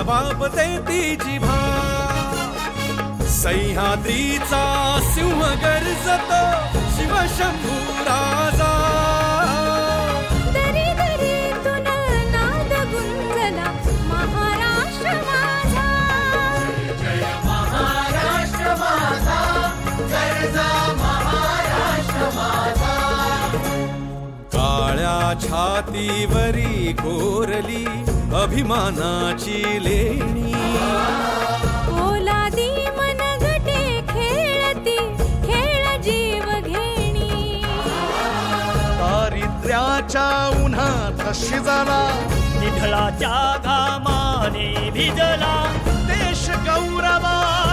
वापते ती जिभा सह्याद्रीचा सिंह गर्जतो शिवशंभू राजा दरी दरीतून नाद गुंजला महाराष्ट्र माझा जय महाराष्ट्र माझा गर्जा महाराष्ट्र माझा काळ्या छातीवरी कोरली अभिमानाची लेणी पोलादी मनगटे खेळती खेळ जीव घेणी दारिद्र्याच्या उन्हात शिजला निढळाच्या घामाने भिजला देश गौरवा